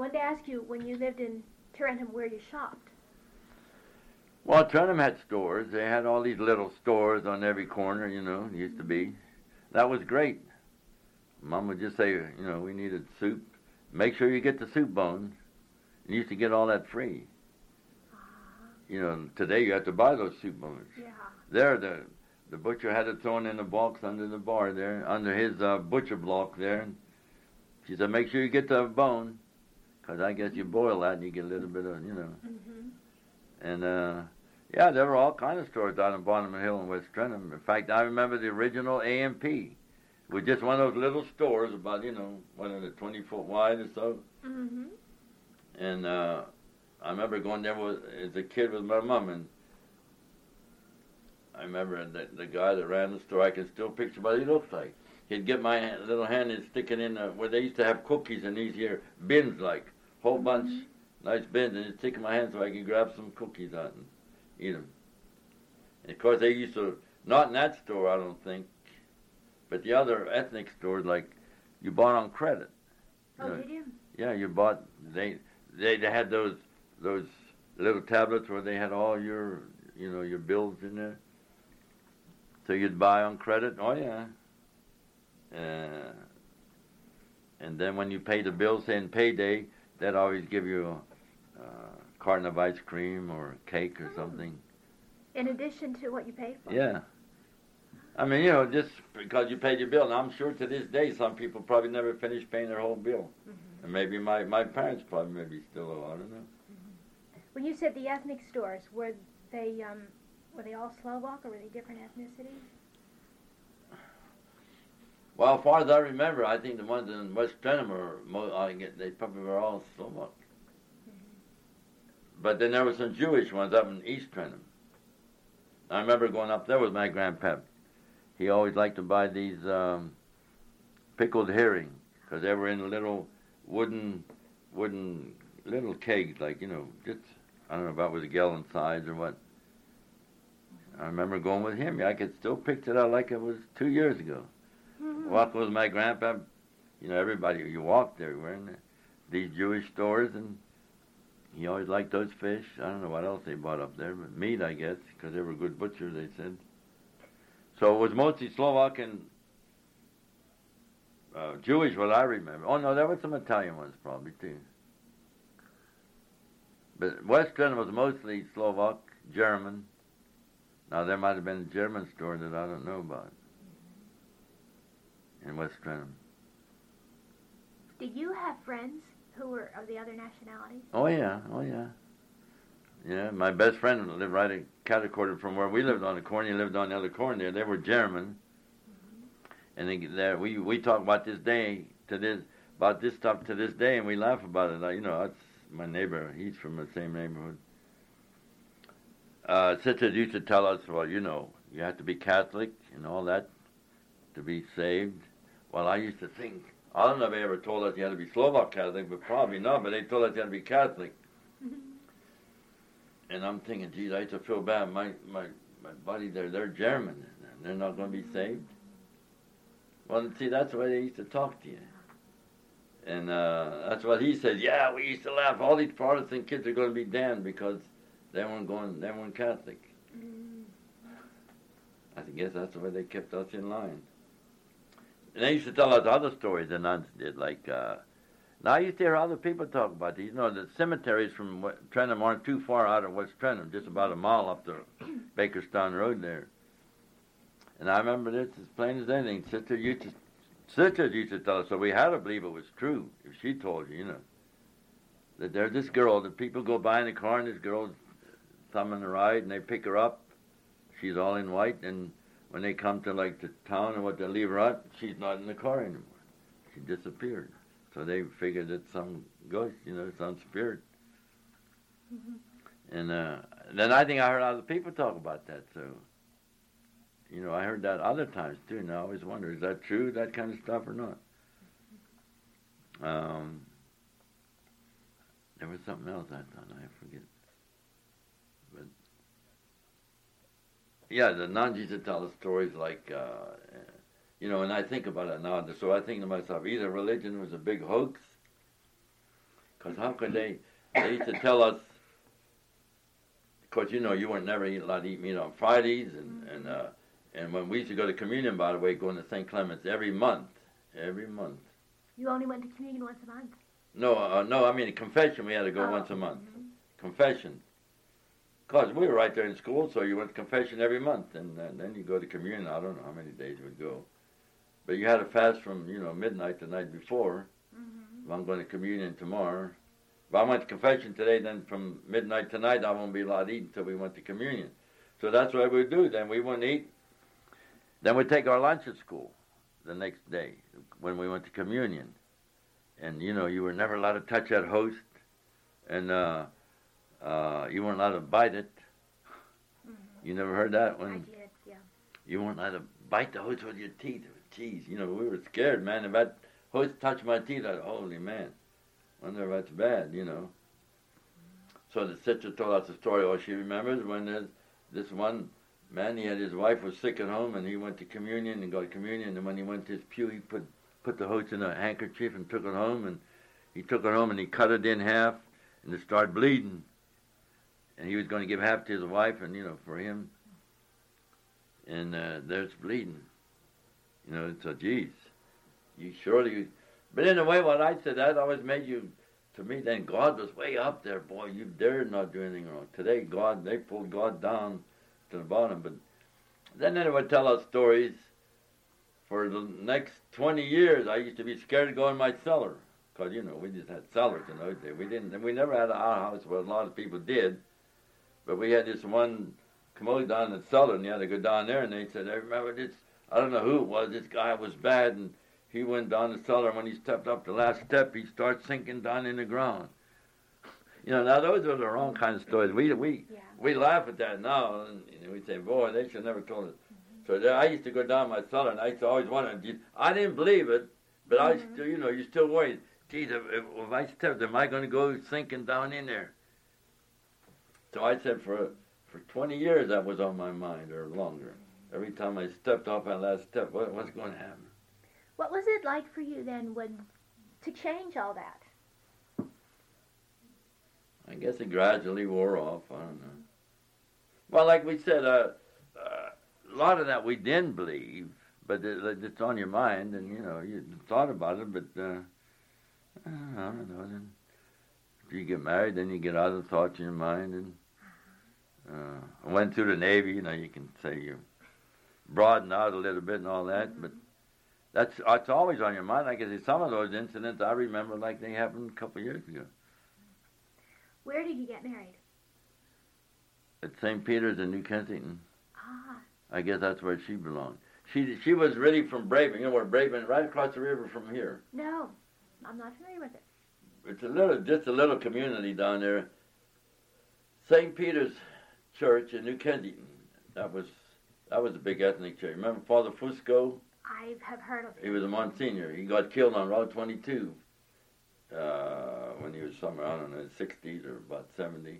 wanted to ask you, when you lived in Tarentum, where you shopped. Well, Trentham had stores. They had all these little stores on every corner, it used to be. That was great. Mom would just say, we needed soup. Make sure you get the soup bones. You used to get all that free. Today you have to buy those soup bones. Yeah. There, the butcher had it thrown in a box under the bar there, under his butcher block there. She said, make sure you get the bone, because I guess you boil that and you get a little bit of, Mm-hmm. And, there were all kind of stores down in Bonham Hill in West Trentham. In fact, I remember the original A&P. It was just one of those little stores about, 20 foot wide or so. Mm-hmm. And I remember going there as a kid with my mom, and I remember the guy that ran the store, I can still picture what he looked like. He'd get my little hand and stick it in where they used to have cookies in these here bins, like, whole bunch, nice bins, and he'd stick in my hand so I could grab some cookies out and eat them. And of course, they used to, not in that store, I don't think, but the other ethnic stores, like, you bought on credit. Did you? Yeah, you bought, they had those little tablets where they had all your, your bills in there. So you'd buy on credit. Oh, yeah. And then when you pay the bill, say in payday, they'd always give you a carton of ice cream or cake or something. In addition to what you pay for? Yeah. I mean, just because you paid your bill. And I'm sure to this day some people probably never finished paying their whole bill. Mm-hmm. And maybe my parents probably maybe still owe, I don't know. Mm-hmm. When you said the ethnic stores, were they all Slovak or were they different ethnicities? Well, as far as I remember, I think the ones in West Trentham they probably were all Slovak. Mm-hmm. But then there were some Jewish ones up in East Trentham. I remember going up there with my grandpa. He always liked to buy these pickled herring, because they were in little wooden little kegs, like, just, I don't know about with a gallon size or what. I remember going with him. I could still picture that like it was 2 years ago. Mm-hmm. Walking with my grandpa, everybody, you walked everywhere in these Jewish stores, and he always liked those fish. I don't know what else they bought up there, but meat, I guess, because they were good butchers, they said. So it was mostly Slovak and Jewish, what I remember. Oh, no, there were some Italian ones probably, too. But West Trentham was mostly Slovak, German. Now, there might have been a German store that I don't know about in West Trentham. Did you have friends who were of the other nationalities? Oh, yeah. Yeah, my best friend lived right at catty-corner from where we lived on the corner. He lived on the other corner there. They were German. Mm-hmm. And we talk about this stuff to this day, and we laugh about it. That's my neighbor. He's from the same neighborhood. Sisters used to tell us, well, you have to be Catholic and all that to be saved. Well, I used to think, I don't know if they ever told us you had to be Slovak Catholic, but probably not, but they told us you had to be Catholic. Mm-hmm. And I'm thinking, geez, I used to feel bad. My buddy, they're German, and they're not going to be saved. Well, see, that's the way they used to talk to you. And that's what he said. Yeah, we used to laugh. All these Protestant kids are going to be damned because they weren't Catholic. Mm. I guess that's the way they kept us in line. And they used to tell us other stories the nuns did, like, now I used to hear other people talk about these. The cemeteries from Trentham aren't too far out of West Trentham, just about a mile up the Bakerstown Road there. And I remember this as plain as anything. Sisters used to tell us, so we had to believe it was true if she told you, that there's this girl that people go by in the car, and this girl's thumbing the ride, and they pick her up. She's all in white, and when they come to, like, the town or what they leave her at, she's not in the car anymore. She disappeared. So they figured it's some ghost, some spirit. Mm-hmm. And then I think I heard other people talk about that, so, I heard that other times, too, and I always wonder, is that true, that kind of stuff, or not? There was something else I thought, I forget. But, yeah, the nuns used to tell us stories like, and I think about it now, so I think to myself, either religion was a big hoax, Because how could they used to tell us, because, you know, you weren't never allowed to eat meat on Fridays, and when we used to go to communion, by the way, going to St. Clement's every month. You only went to communion once a month? No, I mean, confession, we had to go once a month. Confession. Because we were right there in school, so you went to confession every month, and then you go to communion. I don't know how many days you would go. But you had to fast from, you know, midnight the night before. If I'm going to communion tomorrow. If I went to confession today, then from midnight tonight, I won't be allowed to eat until we went to communion. So that's what we would do. Then we wouldn't eat. Then we'd take our lunch at school the next day when we went to communion. And, you know, you were never allowed to touch that host. And you weren't allowed to bite it. You never heard that one? I did, yeah. You weren't allowed to bite the host with your teeth. Jeez, you know, we were scared, man. If that host touched my teeth, I'd, holy man. Wonder if that's bad, you know. So the sister told us a story. Oh, she remembers when this one man, he had his wife was sick at home, and he went to communion and got communion. And when he went to his pew, he put the host in a handkerchief and took it home. And he took it home and he cut it in half, and it started bleeding. And he was going to give half to his wife, and, you know, for him. And there's bleeding. You know, so, geez, you surely... But in a way, what I said, that always made you, to me, then God was way up there. Boy, you dared not do anything wrong. Today, they pulled God down to the bottom. But then they would tell us stories. For the next 20 years, I used to be scared to go in my cellar. Because, you know, we just had cellars in those days. We never had an outhouse, where a lot of people did. But we had this one commode down in the cellar, and you had to go down there, and they said, I remember this, I don't know who it was, this guy was bad, and he went down the cellar, and when he stepped up the last step, he started sinking down in the ground. You know, now those are the wrong kind of stories. We laugh at that now, and you know, we say, boy, they should never told us. So I used to go down my cellar, and I used to always wonder, I didn't believe it, but I still, you know, you're still worried. Geez, if I stepped, am I going to go sinking down in there? So I said for 20 years that was on my mind, or longer. Every time I stepped off that last step, what's going to happen? What was it like for you then to change all that? I guess it gradually wore off. I don't know. Well, like we said, a lot of that we didn't believe, but it's on your mind, and, you know, you thought about it, but I don't know. Then if you get married, then you get other thoughts in your mind, and I went through the Navy. You know, you can say you broaden out a little bit and all that, but that's always on your mind. Like I say, some of those incidents I remember like they happened a couple of years ago. Where did you get married? At St. Peter's in New Kensington. Ah. I guess that's where she belonged. She was really from Braven. You know where Braven, right across the river from here. No, I'm not familiar with it. It's just a little community down there. St. Peter's Church in New Kensington. That was a big ethnic church. Remember Father Fusco? I have heard of him. He was a Monsignor. He got killed on Route 22 when he was somewhere, I don't know, 60s or about 70.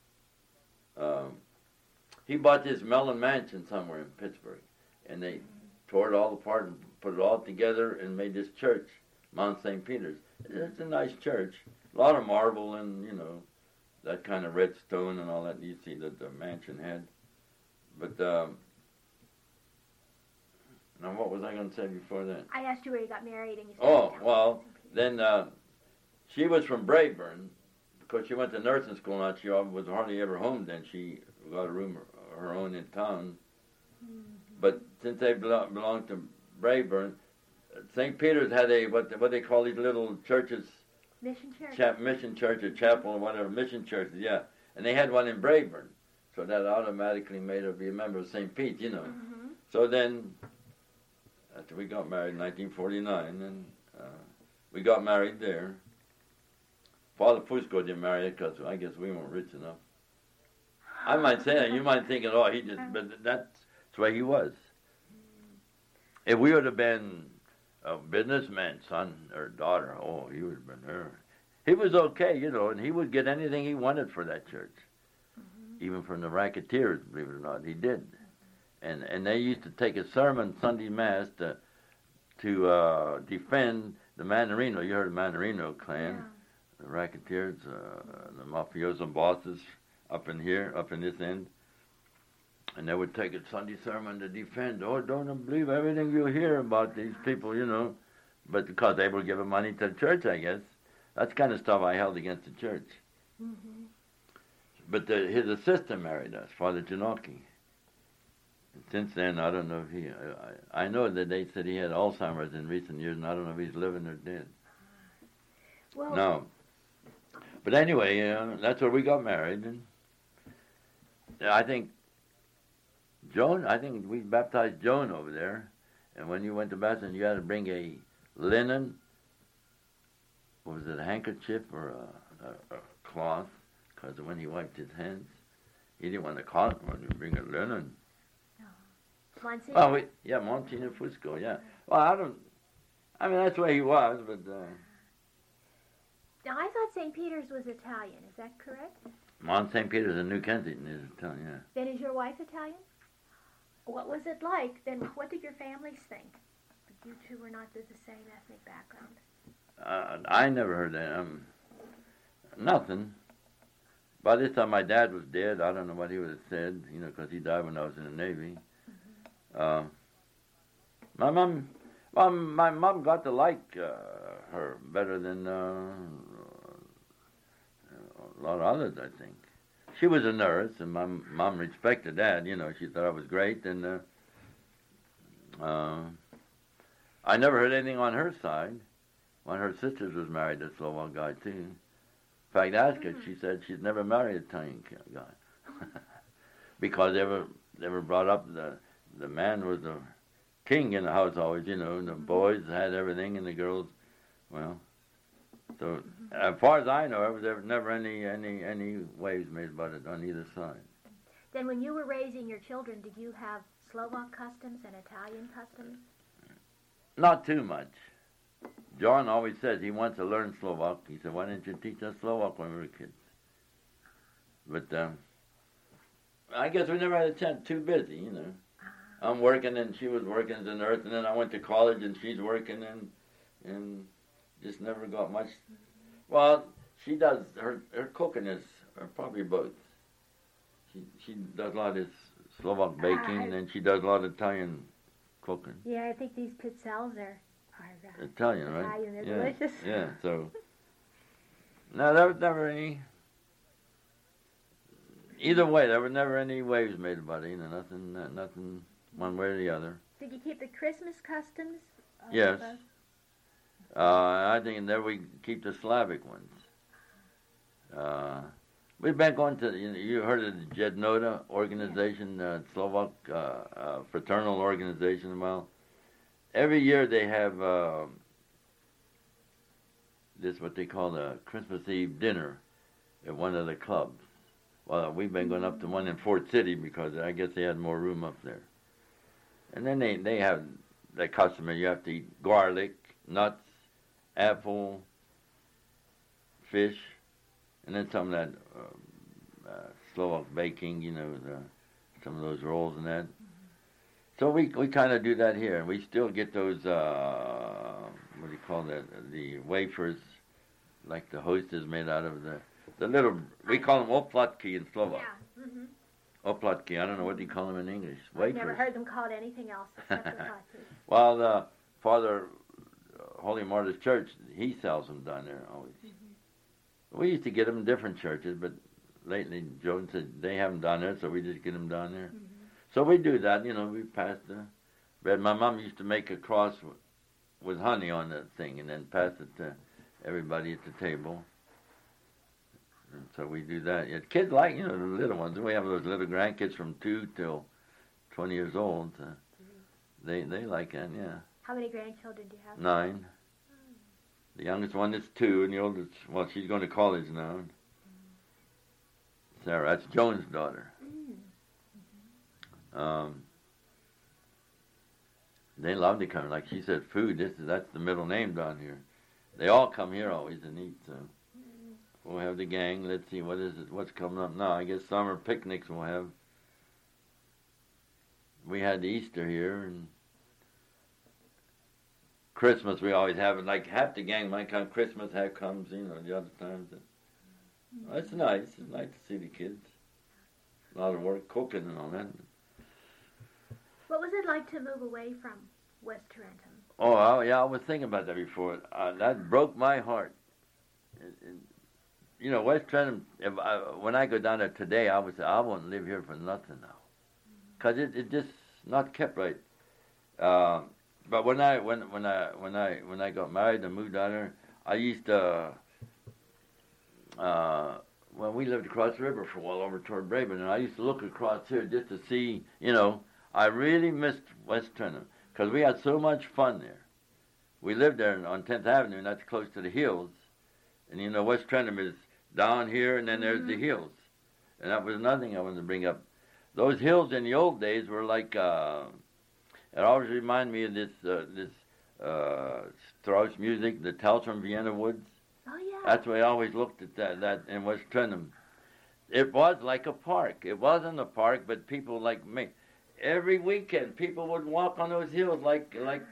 He bought this Mellon Mansion somewhere in Pittsburgh, and they tore it all apart and put it all together and made this church, Mount St. Peter's. It's a nice church. A lot of marble and, you know, that kind of red stone and all that you see that the mansion had. But, now what was I going to say before that? I asked you where you got married, and you said... Oh, well, then she was from Braeburn, because she went to nursing school, and she was hardly ever home then. She got a room of her own in town. Mm-hmm. But since they belonged to Braeburn, St. Peter's had what they call these little churches. Mission church. Mission church or chapel or whatever, mission churches, yeah. And they had one in Braeburn. So that automatically made her be a member of St. Pete, you know. Mm-hmm. So then, after we got married in 1949, and we got married there. Father Fusco didn't marry it because I guess we weren't rich enough. I might say that. You might think, oh, he just, but that's the way he was. If we would have been a businessman's son or daughter, oh, he would have been her. He was okay, you know, and he would get anything he wanted for that church. Mm-hmm. Even from the racketeers, believe it or not, he did. And they used to take a sermon Sunday Mass to defend the Mandarino. You heard the Mandarino clan. the racketeers, the mafioso bosses up in here, up in this end. And they would take a Sunday sermon to defend. Oh, don't believe everything you hear about these people, you know. But because they were giving money to the church, I guess. That's the kind of stuff I held against the church. Mm-hmm. But his assistant married us, Father Janoki. And since then, I don't know if he... I know that they said he had Alzheimer's in recent years, and I don't know if he's living or dead. Well, No. But anyway, that's where we got married. And I think we baptized Joan over there. And when you went to baptism, you had to bring a linen, was it a handkerchief or a cloth? Because when he wiped his hands, he didn't want the cloth, he wanted to bring a linen. Monsignor? Well, Monsignor Fusco, yeah. Well, that's the way he was, but... Now, I thought St. Peter's was Italian. Is that correct? Mont St. Peter's in New Kensington is Italian, yeah. Then is your wife Italian? What was it like? Then what did your families think? You two were not the same ethnic background. I never heard that. Nothing. By this time, my dad was dead. I don't know what he would have said, because he died when I was in the Navy. Mm-hmm. My mom got to like her better than a lot of others, I think. She was a nurse, and my mom respected that. She thought I was great, and I never heard anything on her side. One of her sisters was married to a Slovak guy, too. In fact, I asked her, she said she'd never married an Italian guy. Because they were brought up, the man was the king in the house always, and the boys had everything, and the girls, well. So, as far as I know, there was never any waves made about it on either side. Then when you were raising your children, did you have Slovak customs and Italian customs? Not too much. John always says he wants to learn Slovak. He said, why didn't you teach us Slovak when we were kids? But I guess we never had a chance. Too busy, I'm working and she was working as a nurse, and then I went to college and she's working and just never got much. Well, she does, her cooking is probably both. She does a lot of Slovak baking, and she does a lot of Italian cooking. Yeah, I think these pizzelles are Italian, right? Italian, they're yeah. delicious. Yeah, so. No, there was never any. Either way, there were never any waves made about it. Nothing one way or the other. Did you keep the Christmas customs? Yes. I think there we keep the Slavic ones. We've been going to, you heard of the Jednota organization, Slovak fraternal organization. Well, every year they have this what they call the Christmas Eve dinner at one of the clubs. Well, we've been going up to one in Fort City because I guess they had more room up there. And then they have the customer, you have to eat garlic, nuts, apple, fish, and then some of that Slovak baking, some of those rolls and that. So we kind of do that here, and we still get those, what do you call that, the wafers, like the host is made out of the little, we call them oplatky in Slovak. Yeah. Mm-hmm. Oplatky, I don't know what do you call them in English. I've never heard them called anything else except oplatky. Well, Father Holy Martyr's Church, he sells them down there always. Mm-hmm. We used to get them in different churches, but lately Joan said they have them down there, so we just get them down there. Mm-hmm. So we do that, we pass the bread. My mom used to make a cross with honey on that thing and then pass it to everybody at the table. And so we do that. Yeah, kids like, the little ones. We have those little grandkids from 2 till 20 years old. They like that, yeah. How many grandchildren do you have? 9. The youngest one is 2, and the oldest, well, she's going to college now. Sarah, that's Joan's daughter. They love to come. Like she said, food, that's the middle name down here. They all come here always and eat, so. We'll have the gang. Let's see, what's coming up now? I guess summer picnics we'll have. We had Easter here, and Christmas we always have it. Like half the gang might come Christmas, half comes, the other times. It's nice. It's nice to see the kids. A lot of work cooking and all that. What was it like to move away from West Tarentum? Oh, yeah, I was thinking about that before. That broke my heart. West Tarentum, when I go down there today, I would say, I won't live here for nothing now. Because it's just not kept right. But when I got married and moved down there, I used to, we lived across the river for a while over toward Braeburn, and I used to look across here just to see, I really missed West Tarentum because we had so much fun there. We lived there on 10th Avenue, and that's close to the hills. And, West Tarentum is down here, and then there's the hills. And that was another thing I wanted to bring up. Those hills in the old days were like, it always reminded me of this Strauss music, the Tales from Vienna Woods. Oh, yeah. That's the way I always looked at that in West Tarentum. It was like a park. It wasn't a park, but people like me. Every weekend, people would walk on those hills like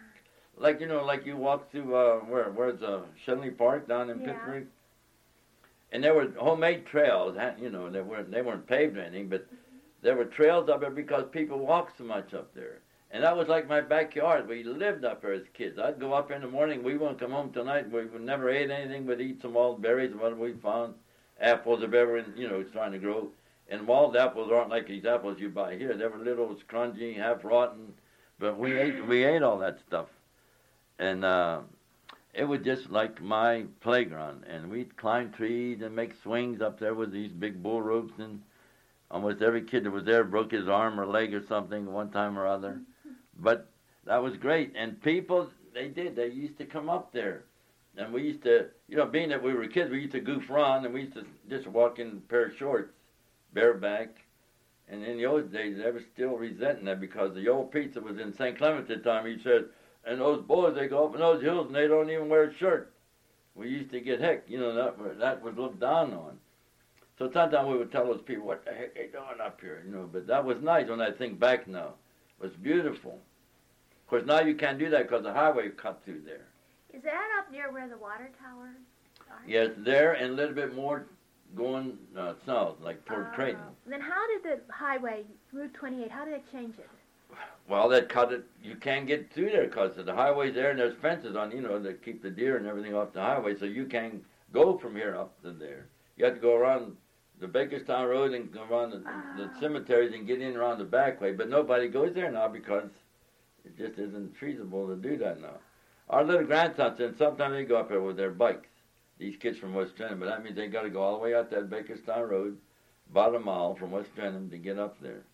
you walk through where's Shenley Park down in Pittsburgh. And there were homemade trails. They weren't paved or anything, but there were trails up there because people walked so much up there. And that was like my backyard. We lived up there as kids. I'd go up in the morning. We wouldn't come home till night. We never ate anything but eat some wild berries, what we found. Apples, if ever, trying to grow. And wild apples aren't like these apples you buy here. They were little, scrungy, half rotten. But we ate all that stuff. And it was just like my playground. And we'd climb trees and make swings up there with these big bull ropes. And almost every kid that was there broke his arm or leg or something one time or other. But that was great. And people, they used to come up there. And we used to, being that we were kids, we used to goof around, and we used to just walk in a pair of shorts, bareback. And in the old days, they were still resenting that because the old priest that was in St. Clement at the time, he said, and those boys, they go up in those hills and they don't even wear a shirt. We used to get heck, that was looked down on. So sometimes we would tell those people, what the heck are they doing up here, But that was nice when I think back now. It was beautiful. Of course, now you can't do that because the highway cut through there. Is that up near where the water towers are? Yes, there and a little bit more going south, like toward Creighton. Then how did the highway, Route 28, how did it change it? Well, that cut it. You can't get through there because the highway's there and there's fences on, that keep the deer and everything off the highway. So you can't go from here up to there. You have to go around the Bakerstown Road and go around the cemeteries and get in around the back way. But nobody goes there now because it just isn't feasible to do that now. Our little grandsons, and sometimes they go up there with their bikes, these kids from West Tarentum, but that means they got to go all the way out that Bakerstown Road, about a mile from West Tarentum to get up there.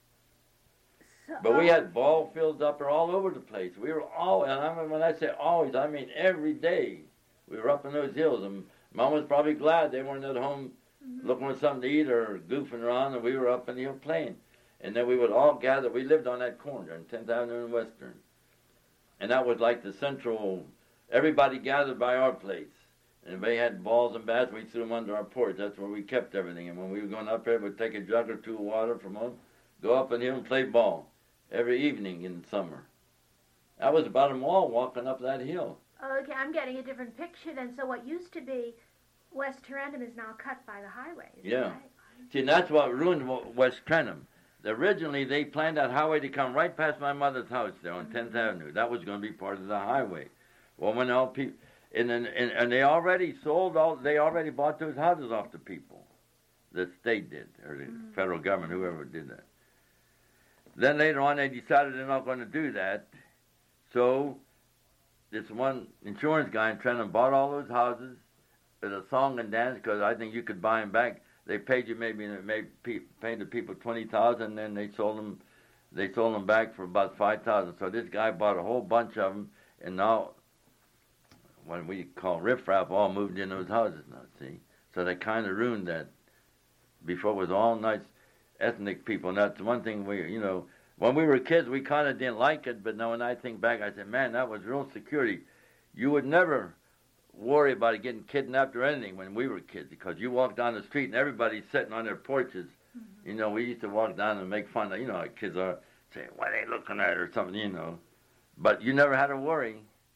But we had ball fields up there all over the place. We were all, and when I say always, I mean every day. We were up in those hills, and Mom was probably glad they weren't at home looking for something to eat or goofing around, and we were up in the hill playing. And then we would all gather. We lived on that corner in 10th Avenue and Western. And that was like the central, everybody gathered by our place. And if they had balls and bats, we threw them under our porch. That's where we kept everything. And when we were going up there, we'd take a jug or two of water from home, go up in here and play ball every evening in the summer. That was about a mile walking up that hill. Okay, I'm getting a different picture then. So what used to be West Tarentum is now cut by the highway. Yeah. Right? See, and that's what ruined West Tarentum. Originally, they planned that highway to come right past my mother's house there on 10th Avenue. That was going to be part of the highway. Well, when all people, and they already they already bought those houses off the people. The state did, or the federal government, whoever did that. Then later on, they decided they're not going to do that. So this one insurance guy in Trenton bought all those houses with a song and dance, because I think you could buy them back. They paid you paid the people $20,000, and then they sold them back for about $5,000. So this guy bought a whole bunch of them, and now what we call riffraff all moved in those houses now. See, so they kind of ruined that. Before it was all nice ethnic people, and that's one thing when we were kids, we kind of didn't like it, but now when I think back, I said, man, that was real security. You would never worry about it getting kidnapped or anything when we were kids, because you walk down the street and everybody's sitting on their porches. We used to walk down and make fun of, how kids are, saying, what are they looking at or something, But you never had to worry.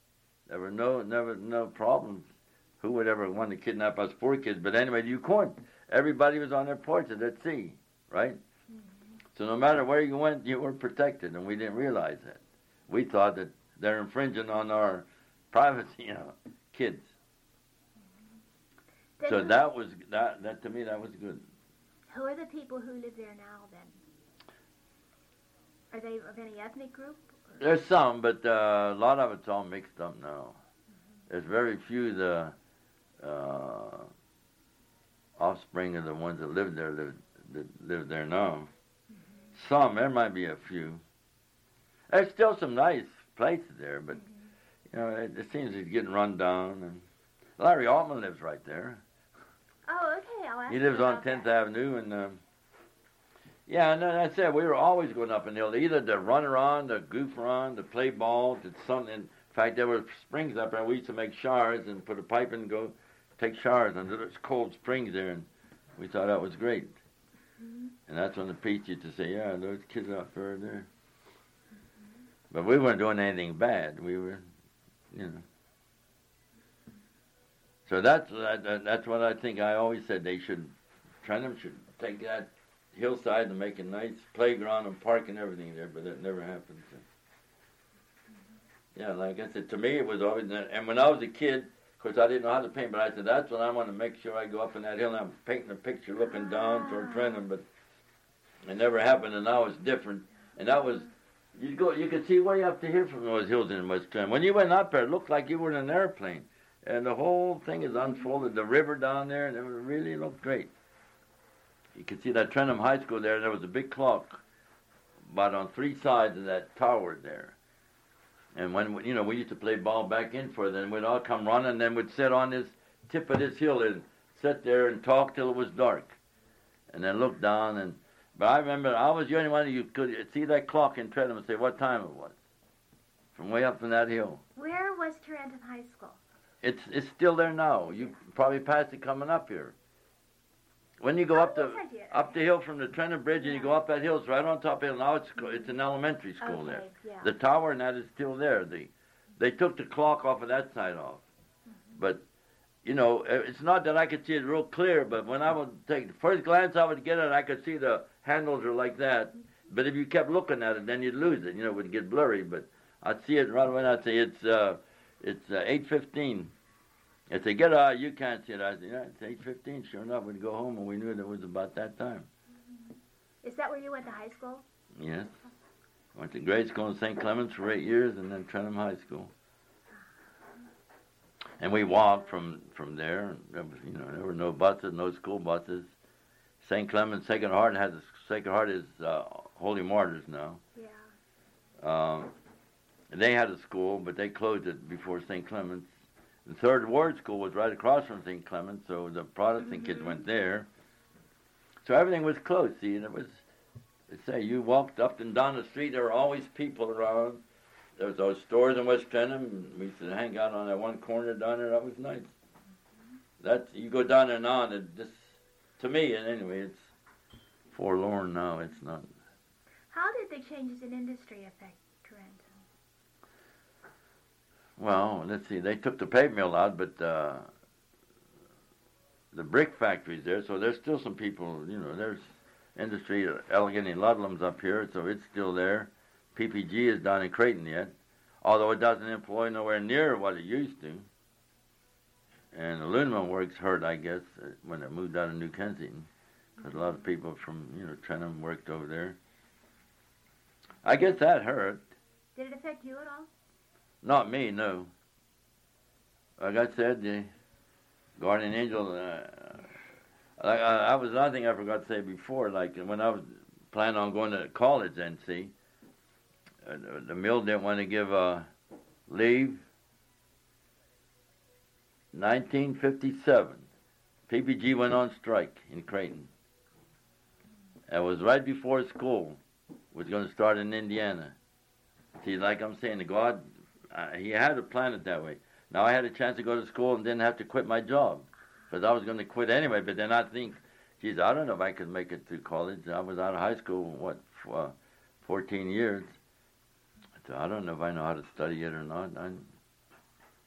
There were no problems. Who would ever want to kidnap us poor kids? But anyway, you couldn't. Everybody was on their porches at sea, right? Mm-hmm. So no matter where you went, you were protected, and we didn't realize that. We thought that they're infringing on our privacy, kids. Then So that was that to me that was good. who are the people who live there now then? Are they of any ethnic group? There's some, but a lot of it's all mixed up now. There's very few the offspring of the ones that live there now. Some, there might be a few. There's still some nice places there, but it seems it's getting run down. And Larry Altman lives right there. Oh, okay. I'll ask He you lives on about 10th that. Avenue, and and that's it. We were always going up and hill, either to run around, to goof around, to play ball, to something. In fact, there were springs up there. We used to make showers and put a pipe in and go take showers under those cold springs there, and we thought that was great. Mm-hmm. And that's when the Pete used to say, yeah, those kids out there. But we weren't doing anything bad. We were, So that's what I think. I always said Trentham should take that hillside and make a nice playground and park and everything there, but that never happened. So. Yeah, like I said, to me it was always, and when I was a kid, of course I didn't know how to paint, but I said, that's when I want to make sure I go up in that hill and I'm painting a picture looking down toward Trentham, but it never happened, and now it's different. And that was, you could see way up to here from those hills in West Trentham. When you went up there, it looked like you were in an airplane. And the whole thing is unfolded, the river down there, and it really looked great. You could see that Trentham High School there, and there was a big clock about on three sides of that tower there. And when, we used to play ball back in for it, and we'd all come running, and then we'd sit on this tip of this hill and sit there and talk till it was dark. And then look down, but I remember I was the only one who could see that clock in Trentham and say what time it was. From way up from that hill. Where was Tarentum High School? It's still there now. You probably passed it coming up here. When you go up the hill from the Trentham Bridge and you go up that hill, it's right on top of the hill. Now it's an elementary school there. Yeah. The tower and that is still there. They took the clock off of that side off. But, it's not that I could see it real clear, but when I would take the first glance I would get it, I could see the handles are like that. But if you kept looking at it, then you'd lose it. It would get blurry. But I'd see it right away and I'd say it's 8:15. If they get out, you can't see it. I said, yeah, it's 8:15. Sure enough, we'd go home, and we knew it was about that time. Is that where you went to high school? Yes. Went to grade school in St. Clements for 8 years, and then Trentham High School. And we walked from there. There was, there were no buses, no school buses. St. Clements, Sacred Heart is Holy Martyrs now. Yeah. They had a school, but they closed it before St. Clements. The Third Ward School was right across from St. Clements, so the Protestant kids went there. So everything was close, see, and it was, you walked up and down the street, there were always people around. There was those stores in West Trentham, and we used to hang out on that one corner down there. That was nice. You go down there now, and it just, to me, and anyway, it's forlorn now. It's not. How did the changes in industry affect Tarentum? Well, let's see. They took the paper mill out, but the brick factory's there, so there's still some people. There's industry. Allegheny Ludlam's up here, so it's still there. PPG is down in Creighton yet, although it doesn't employ nowhere near what it used to. And the aluminum works hurt, I guess, when it moved out of New Kensington, because a lot of people from Trentham worked over there. I guess that hurt. Did it affect you at all? Not me, no. Like I said, the guardian angel. I was another thing I forgot to say before. Like when I was planning on going to college, NC, the mill didn't want to give leave. 1957, PPG went on strike in Creighton. It was right before school was going to start in Indiana. See, like I'm saying, God, he had to plan it that way. Now I had a chance to go to school and didn't have to quit my job, because I was going to quit anyway. But then I think, geez, I don't know if I could make it through college. I was out of high school, 14 years. So I don't know if I know how to study it or not.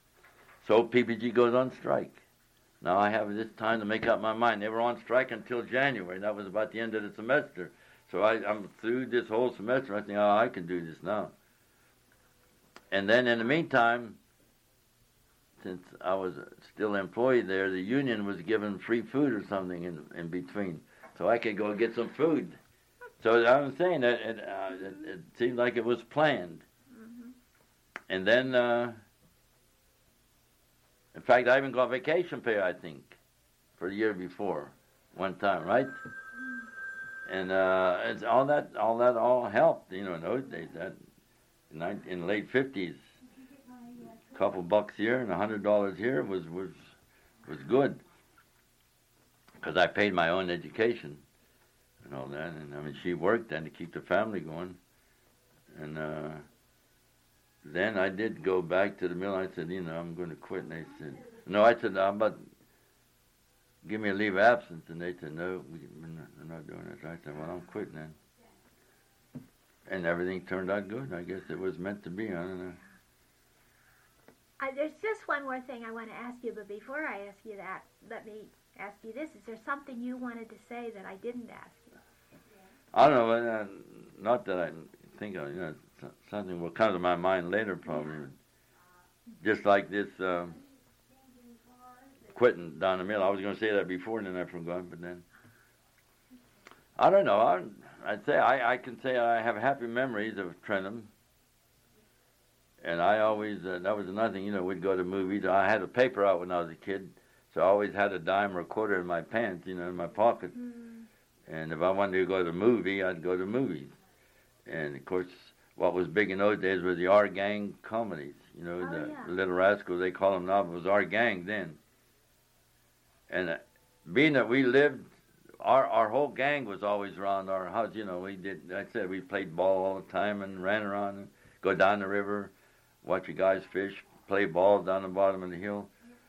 So PPG goes on strike. Now I have this time to make up my mind. They were on strike until January. That was about the end of the semester. So I'm through this whole semester. I think, oh, I can do this now. And then in the meantime, since I was still employed there, the union was giving free food or something in between. So I could go get some food. So I'm saying that it seemed like it was planned. Mm-hmm. And then, in fact, I even got vacation pay, I think, for the year before, one time, right? And it's all that helped, in those days. That in the late 50s, a couple bucks here and $100 here was good, because I paid my own education and all that. And I mean, she worked then to keep the family going. And then I did go back to the mill. I said, I'm going to quit. And they said, no. I said, how about give me a leave of absence? And they said, no, we're not doing this. I said, well, I'm quitting then. And everything turned out good. I guess it was meant to be. I don't know. There's just one more thing I want to ask you, but before I ask you that, let me ask you this. Is there something you wanted to say that I didn't ask you? I don't know. Not that I think of. Something will come to my mind later, probably. Just like this quitting down the mill. I was going to say that before, and then I forgot. But then I don't know. I'd say I can say I have happy memories of Trentham. And I always, that was another thing, we'd go to movies. I had a paper out when I was a kid, so I always had a dime or a quarter in my pants, in my pocket. Mm. And if I wanted to go to a movie, I'd go to movies. And, of course, what was big in those days was the Our Gang comedies. The Little Rascals, they call them now, but it was Our Gang then. And being that we lived, our whole gang was always around our house. We played ball all the time and ran around and go down the river, watch you guys fish, play ball down the bottom of the hill.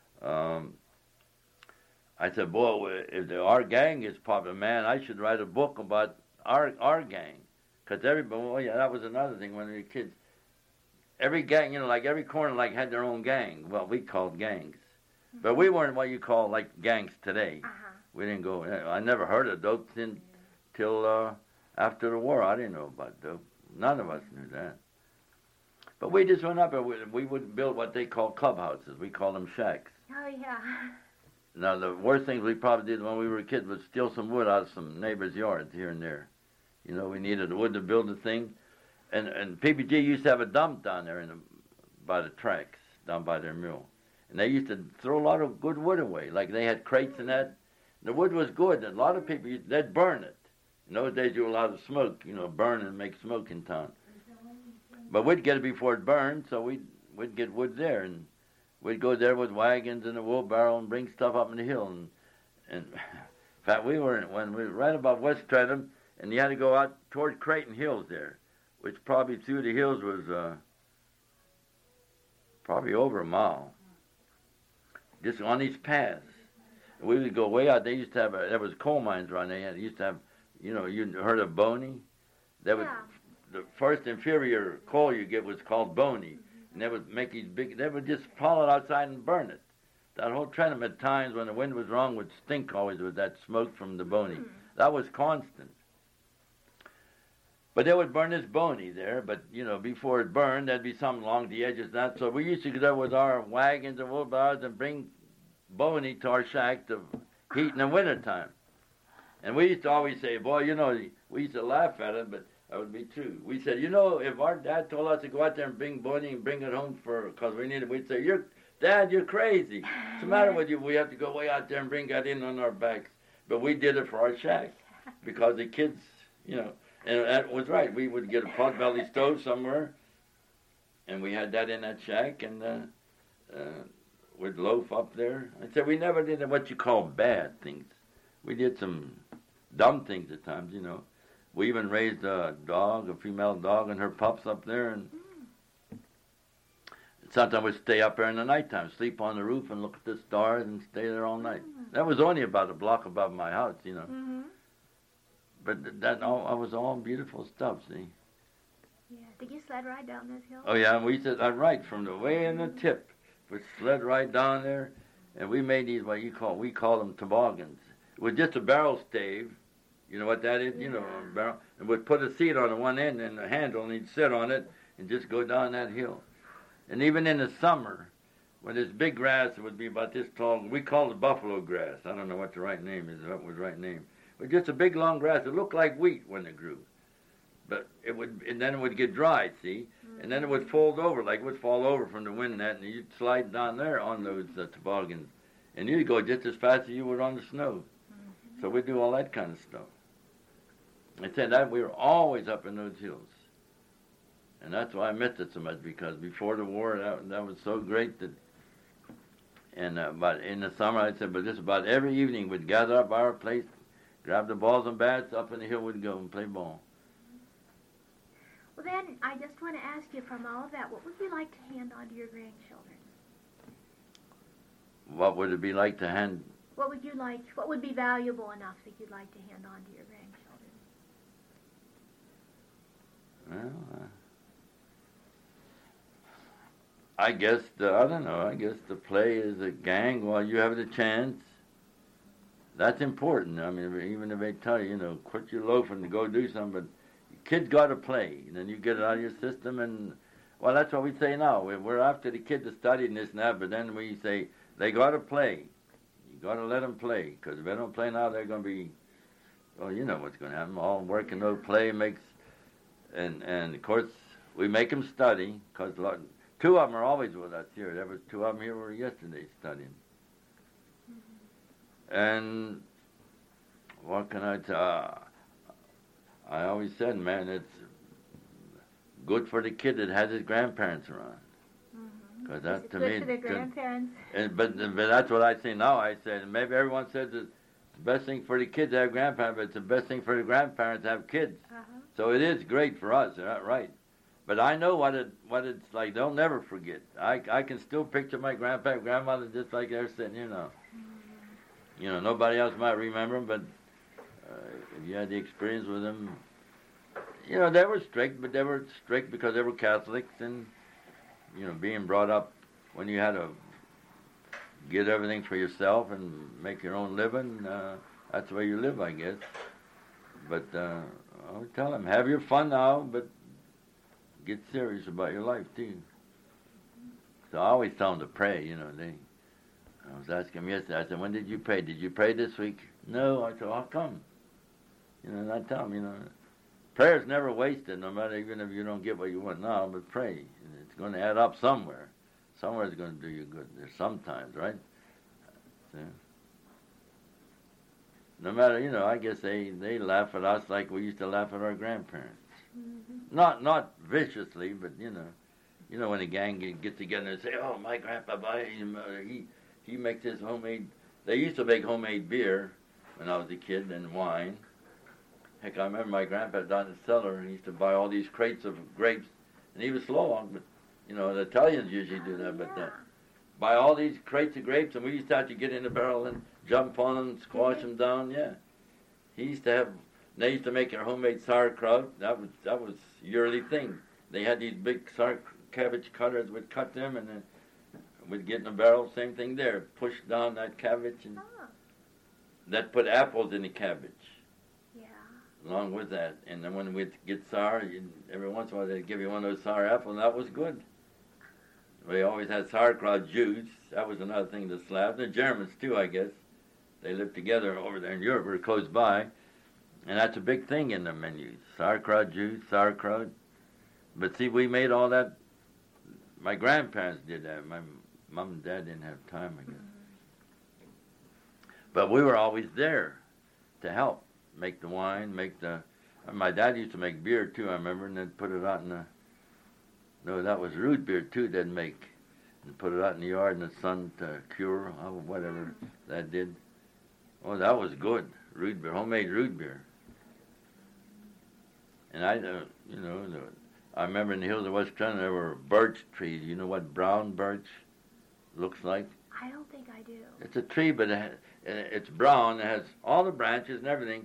I said, boy, if Our Gang is popular, man, I should write a book about our gang. Because everybody, that was another thing when we were kids. Every gang, like every corner, had their own gang. Well, we called gangs. Mm-hmm. But we weren't what you call, gangs today. Uh-huh. We didn't go, I never heard of dope till after the war. I didn't know about dope. None of us knew that. But we just went up and we would build what they call clubhouses. We call them shacks. Oh, yeah. Now, the worst things we probably did when we were kids was steal some wood out of some neighbors' yards here and there. We needed wood to build the thing. And PPG used to have a dump down there by the tracks, down by their mill. And they used to throw a lot of good wood away. Like they had crates and that. The wood was good. A lot of people, they'd burn it. In those days, you were allowed to smoke, burn and make smoke in town. But we'd get it before it burned, so we'd get wood there. And we'd go there with wagons and a wheelbarrow and bring stuff up in the hill. And in fact, we were right about West Trentham, and you had to go out toward Creighton Hills there, which probably through the hills was probably over a mile. Just on these paths. We would go way out. They used to have, there was coal mines around there. They used to have, you heard of Boney? The first inferior coal you get was called Boney. And they would make these they would just haul it outside and burn it. That whole Trentham at times when the wind was wrong would stink always with that smoke from the Boney. That was constant. But they would burn this Boney there, but, before it burned, there'd be something along the edges of that. So we used to go there with our wagons and wheelbarrows and bring Boney to our shack to heat in the wintertime. And we used to always say, boy, we used to laugh at it, but that would be true. We said, if our dad told us to go out there and bring Boney and bring it home because we needed it, we'd say, Dad, you're crazy. What's the matter with you? We have to go way out there and bring that in on our backs. But we did it for our shack because the kids, and that was right. We would get a pot-belly stove somewhere, and we had that in that shack, and we'd loaf up there. I said we never did what you call bad things. We did some dumb things at times, We even raised a female dog, and her pups up there, and sometimes we'd stay up there in the nighttime, sleep on the roof and look at the stars and stay there all night. That was only about a block above my house, Mm-hmm. But that was all beautiful stuff, see. Yeah. Did you sled ride down this hill? Oh, yeah, and we said, right, from the way in the tip, We slid right down there, and we made these we call them toboggans. It was just a barrel stave. You know what that is? Yeah. You know, a barrel. And we'd put a seat on the one end and a handle, and he'd sit on it and just go down that hill. And even in the summer, when this big grass, it would be about this tall. We called it buffalo grass. I don't know what the right name is. What was the right name? But just a big long grass. It looked like wheat when it grew. But it would, and then it would get dry, see? And then it would fold over, like it would fall over from the wind net, and you'd slide down there on those toboggans. And you'd go just as fast as you would on the snow. So we'd do all that kind of stuff. I said that we were always up in those hills. And that's why I missed it so much, because before the war, that was so great that, and but in the summer, I said, but just about every evening we'd gather up our place, grab the balls and bats, up in the hill we'd go and play ball. Well, then, I just want to ask you, from all of that, what would you like to hand on to your grandchildren? What would it be like to hand? What would you like, what would be valuable enough that you'd like to hand on to your grandchildren? Well, I guess, I don't know, I guess the play as a gang while you have the chance, that's important. I mean, even if they tell you, you know, quit your loafing to go do something, but kids got to play, and then you get it out of your system, and, well, that's what we say now. We're after the kids to study and this and that, but then we say, they got to play. You got to let them play, because if they don't play now, they're going to be, well, you know what's going to happen. All work and no play makes, and of course, we make them study, because two of them are always with us here. There was two of them here were yesterday studying. And what can I tell? I always said, man, it's good for the kid that has his grandparents around. Because that, It's to good me, for the grandparents. but that's what I say now. I said, maybe everyone says it's the best thing for the kids to have grandparents, but it's the best thing for the grandparents to have kids. So it is great for us, right? But I know what it's like. They'll never forget. I can still picture my grandpa, grandmother just like they're sitting here now. You know, nobody else might remember them, but if you had the experience with them, you know, they were strict, but they were strict because they were Catholics, and, you know, being brought up when you had to get everything for yourself and make your own living, that's the way you live, I guess. But I would tell them, have your fun now, but get serious about your life, too. So I always tell them to pray, you know. I was asking them yesterday, I said, when did you pray? Did you pray this week? No. I said, how come? You know, and I tell them, you know, prayer's never wasted, no matter even if you don't get what you want now, but pray. It's going to add up somewhere. Somewhere it's going to do you good. There's sometimes, right? So, no matter, you know, I guess they laugh at us like we used to laugh at our grandparents. Not viciously, but, you know, when a gang get together and say, oh, my grandpa, he makes his homemade, they used to make homemade beer when I was a kid, and wine. Heck, I remember my grandpa down in the cellar, he used to buy all these crates of grapes, and he was slow on, but, you know, the Italians usually do that, but buy all these crates of grapes, and we used to have to get in the barrel and jump on them, squash them down, yeah. He used to have, they used to make their homemade sauerkraut. That was yearly thing. They had these big cabbage cutters, would cut them, and then we'd get in the barrel, same thing there, push down that cabbage, and that put apples in the cabbage. Along with that, and then when we'd get sour, every once in a while they'd give you one of those sour apples, and that was good. We always had sauerkraut juice. That was another thing, the Slavs. The Germans, too, I guess. They lived together over there in Europe, or close by, and that's a big thing in the menus. Sauerkraut juice, sauerkraut. But see, we made all that. My grandparents did that. My mom and dad didn't have time, I guess. But we were always there to help. Make the wine, my dad used to make beer too, I remember, and then put it out in no, that was root beer too, they'd make, and put it out in the yard in the sun to cure, whatever that did. Oh, that was good, root beer, homemade root beer. And I remember in the hills of West Trenton there were birch trees. You know what brown birch looks like? I don't think I do. It's a tree, but it's brown, it has all the branches and everything.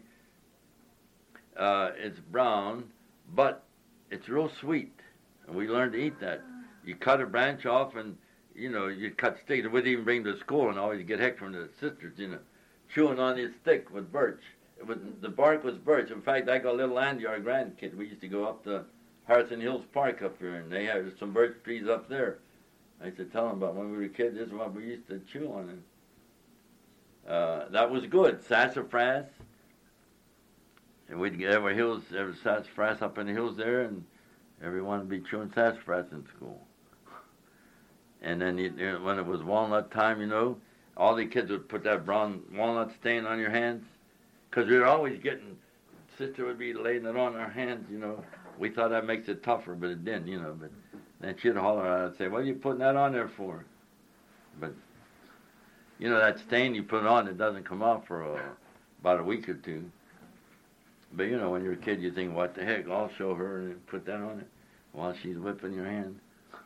It's brown, but it's real sweet. And we learned to eat that. You cut a branch off and you'd cut sticks. We'd even bring to school and always get heck from the sisters, chewing on his stick with birch. The bark was birch. In fact, I got little Andy, our grandkid. We used to go up to Harrison Hills Park up here, and they had some birch trees up there. I used to tell them about when we were kids, this is what we used to chew on. And that was good. Sassafras. And we'd get every sassafras up in the hills there, and everyone would be chewing sassafras in school. And then when it was walnut time, all the kids would put that brown walnut stain on your hands. Because we were always sister would be laying it on our hands, We thought that makes it tougher, but it didn't, But then she'd holler out and say, what are you putting that on there for? But, that stain you put on, it doesn't come off for about a week or two. But, when you're a kid, you think, what the heck, I'll show her and put that on it while she's whipping your hand.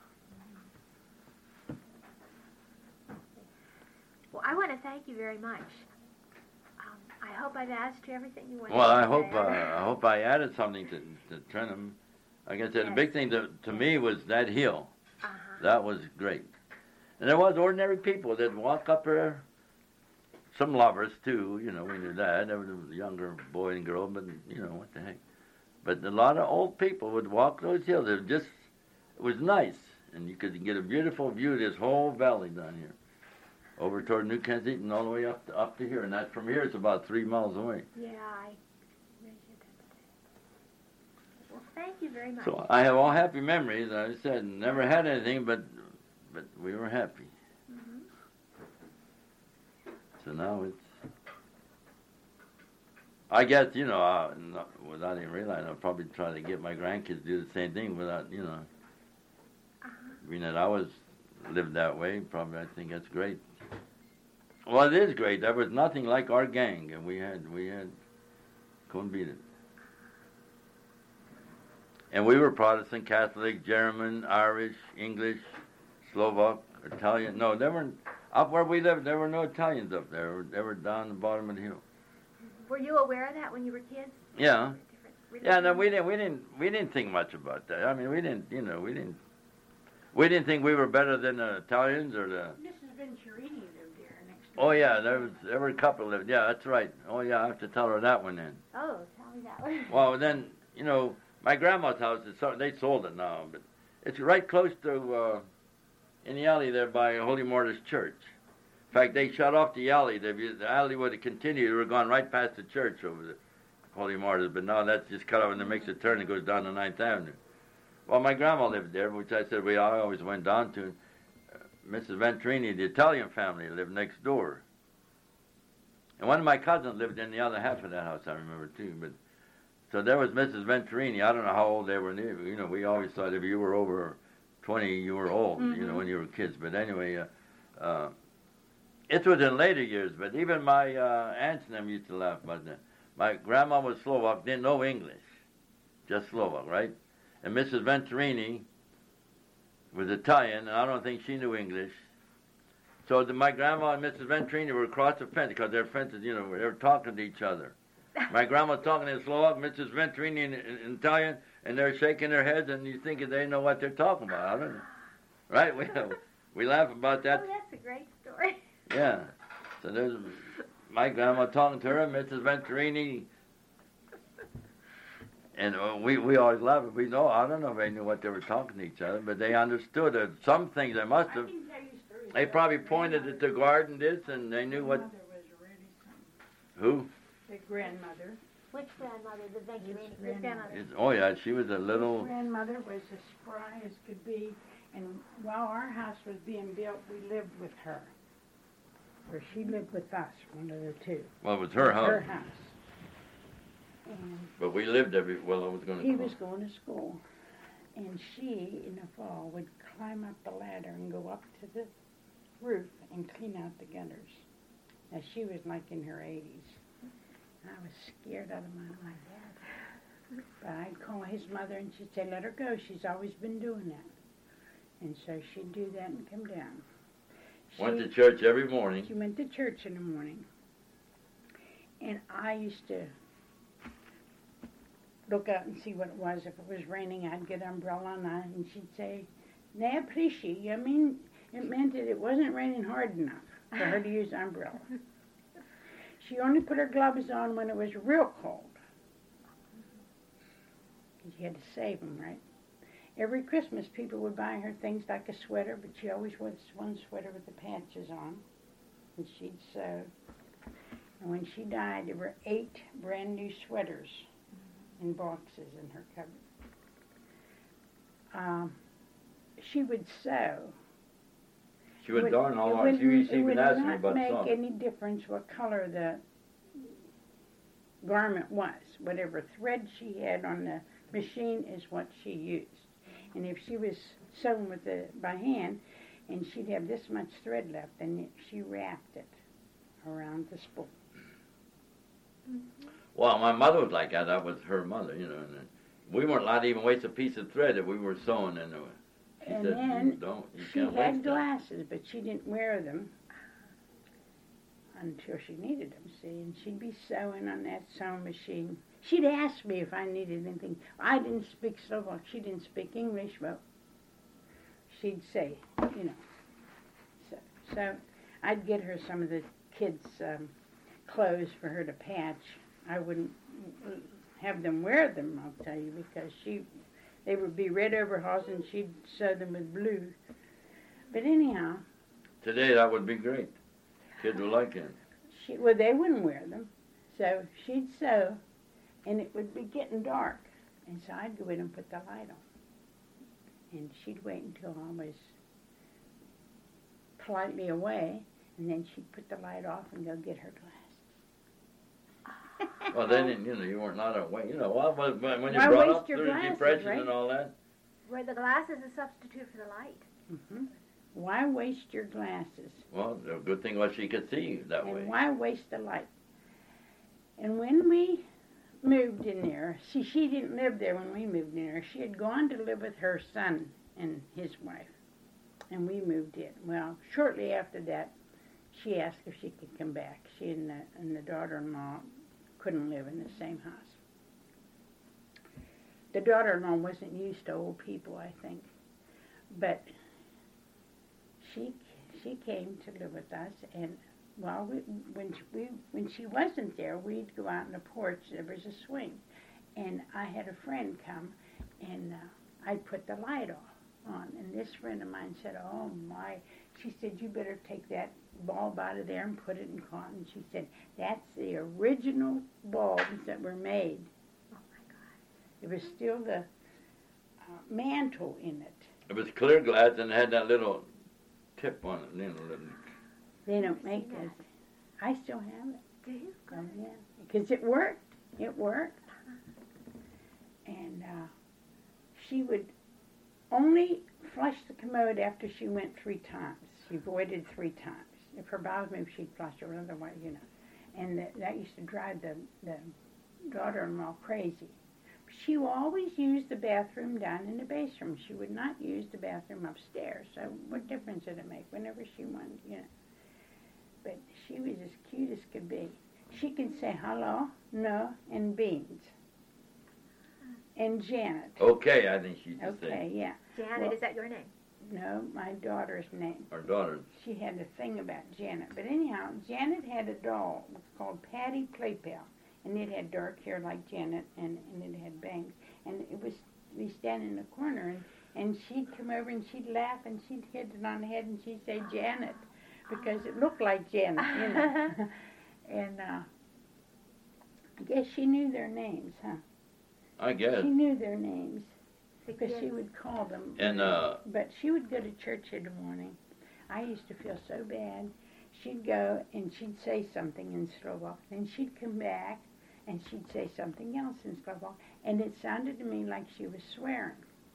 Well, I want to thank you very much. I hope I've asked you everything you wanted. Well, I hope I added something to Trentham. Like I said, the big thing to me was that hill. Uh-huh. That was great. And there was ordinary people that walk up there. Some lovers, too, we knew that. There was a younger boy and girl, but, what the heck. But a lot of old people would walk those hills. It was nice. And you could get a beautiful view of this whole valley down here. Over toward New Kensington, all the way up to here. And that from here, it's about 3 miles away. Yeah, I measured that. Well, thank you very much. So I have all happy memories. I said, never had anything, but we were happy. Mm-hmm. So now I guess, without even realizing, I'll probably try to get my grandkids to do the same thing without, being that I lived that way, probably I think that's great. Well, it is great. There was nothing like our gang, and we had, couldn't beat it. And we were Protestant, Catholic, German, Irish, English, Slovak, Italian. No, there weren't. Up where we lived, there were no Italians up there. They were down the bottom of the hill. Were you aware of that when you were kids? Yeah. Yeah, no, we didn't think much about that. I mean, we didn't think we were better than the Italians or the. Mrs. Venturini lived here next door. Oh yeah, there were a couple lived. Yeah, that's right. Oh yeah, I have to tell her that one then. Oh, tell me that one. Well, then my grandma's house they sold it now, but it's right close to in the alley there by Holy Martyrs Church. In fact, they shut off the alley. The alley would have continued. We were going right past the church over the Holy Martyrs, but now that's just cut off and it makes a turn and goes down to 9th Avenue. Well, my grandma lived there, which I said I always went down to. Mrs. Venturini, the Italian family, lived next door. And one of my cousins lived in the other half of that house, I remember, too. But so there was Mrs. Venturini. I don't know how old they were. We always thought if you were over 20, you were old, Mm-hmm. when you were kids. But anyway, it was in later years. But even my aunts and them used to laugh about that. My grandma was Slovak, didn't know English, just Slovak, right? And Mrs. Venturini was Italian, and I don't think she knew English. So my grandma and Mrs. Venturini were across the fence because their fences, they were talking to each other. My grandma was talking in Slovak, Mrs. Venturini in Italian, and they're shaking their heads, and you think they know what they're talking about. I don't know. Right? We laugh about that. Oh, that's a great story. Yeah. So there's my grandma talking to her, Mrs. Venturini. And we always laugh. I don't know if they knew what they were talking to each other, but they understood it. Some things they must have. They probably pointed at the garden, and they knew what. Grandmother was already something. Who? The grandmother. Which grandmother? The Venturini? His His grandmother. Oh yeah, she was a His little. grandmother was as spry as could be, and while our house was being built, we lived with her. Or she lived with us, one of the two. Well, it was her house. Her house. And But we lived I was going to. he was going to school, and she, in the fall, would climb up the ladder and go up to the roof and clean out the gutters. Now, she was like in her 80s. I was scared out of my life. But I'd call his mother, and she'd say, let her go. She's always been doing that. And so she'd do that and come down. Went to church every morning. She went to church in the morning. And I used to look out and see what it was. If it was raining, I'd get an umbrella, and she'd say, "Now, Prishy, It meant that it wasn't raining hard enough for her to use the umbrella. She only put her gloves on when it was real cold. She had to save them, right? Every Christmas, people would buy her things like a sweater, but she always wore this one sweater with the patches on, and she'd sew. And when she died, there were 8 brand new sweaters in boxes in her cupboard. She would sew. She would darn all on. She even asked me about it would not sewing. make any difference what color the garment was. Whatever thread she had on the machine is what she used. And if she was sewing by hand, and she'd have this much thread left, then she wrapped it around the spool. Well, my mother was like that. That was her mother, you know. And we weren't allowed to even waste a piece of thread if we were sewing. And she And said, then you she can't had waste that. glasses, but she didn't wear them until she needed them, see. And she'd be sewing on that sewing machine. She'd ask me if I needed anything. I didn't speak Slovak. She didn't speak English, but she'd say, you know. So I'd get her some of the kids' clothes for her to patch. I wouldn't have them wear them, I'll tell you, because they would be red overalls and she'd sew them with blue. But anyhow. Today that would be great. Kids would like it. Well, they wouldn't wear them. So she'd sew, and it would be getting dark. And so I'd go in and put the light on. And she'd wait until I was politely away, and then she'd put the light off and go get her glasses. Well, then, you know, you weren't allowed to wait. You know, when you Why brought waste up your through the glasses, depression right? and all that. Were the glasses a substitute for the light? Mm-hmm. Why waste your glasses? Well, the good thing was she could see that And way. why waste the light? And when we moved in there, see, she didn't live there when we moved in there. She had gone to live with her son and his wife, and we moved in. Well, shortly after that, she asked if she could come back. She and the daughter-in-law couldn't live in the same house. The daughter-in-law wasn't used to old people, I think, but she came to live with us, and when she wasn't there, we'd go out on the porch. There was a swing, and I had a friend come, and I'd put the light on. And this friend of mine said, "Oh my!" She said, "You better take that bulb out of there and put it in cotton." She said, "That's the original bulbs that were made." Oh my God! It was still the mantle in it. It was clear glass and it had that little tip on it. You know, They don't make those. I still have it. Do you? Oh, yeah. Because it worked. It worked. And she would only flush the commode after she went 3 times. She voided 3 times. If her bowels moved, she'd flush it, otherwise, you know. And that used to drive the daughter-in-law crazy. She would always use the bathroom down in the basement. She would not use the bathroom upstairs. So what difference did it make whenever she wanted, you know? But she was as cute as could be. She could say hello, no, and beans. And Janet. okay, I think she just Okay, said. yeah. Janet, Well- is that your name? No, my daughter's name. Our daughter. She had a thing about Janet. But anyhow, Janet had a doll. It was called Patty Playpal. And it had dark hair like Janet, and it had bangs. And it was, we stand in the corner, and she'd come over and she'd laugh, and she'd hit it on the head, and she'd say Janet, because it looked like Janet, you know. And I guess she knew their names, huh? I guess. She knew their names, The because she kids. would call them. And But she would go to church in the morning. I used to feel so bad. She'd go and she'd say something in Slovak. Then she'd come back and she'd say something else in Slovak. And it sounded to me like she was swearing.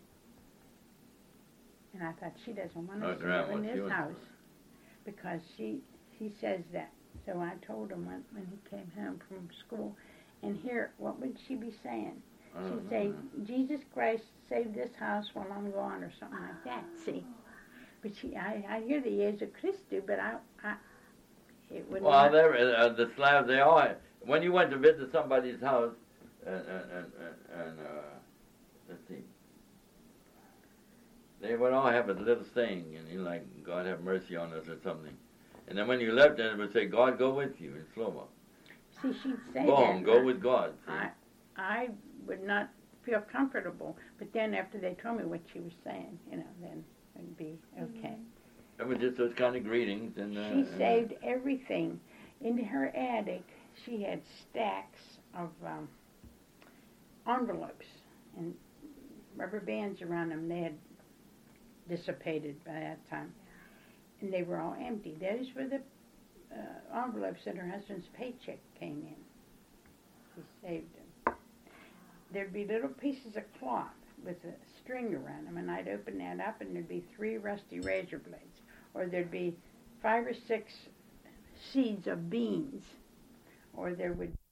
And I thought, she doesn't want us to live in this house because she says that. So I told him when he came home from school. And here, what would she be saying? She'd say, Jesus Christ, save this house while I'm gone, or something like that, see. But I hear the Jesu Christu, but it would well, not. the Slavs, they all had, when you went to visit somebody's house, and let's see, they would all have a little saying, and you know, like, God have mercy on us or something. And then when you left, then it would say, God go with you in slow-mo. See, she'd say Go that. on, go with God. See? I would not feel comfortable, but then after they told me what she was saying, you know, then it'd be okay. It was just those kind of greetings. And She saved everything. In her attic, she had stacks of envelopes and rubber bands around them. They had dissipated by that time. And they were all empty. Those were the envelopes that her husband's paycheck came in. She saved them. There'd be little pieces of cloth with a string around them, and I'd open that up, and there'd be 3 rusty razor blades, or there'd be 5 or 6 seeds of beans, or there would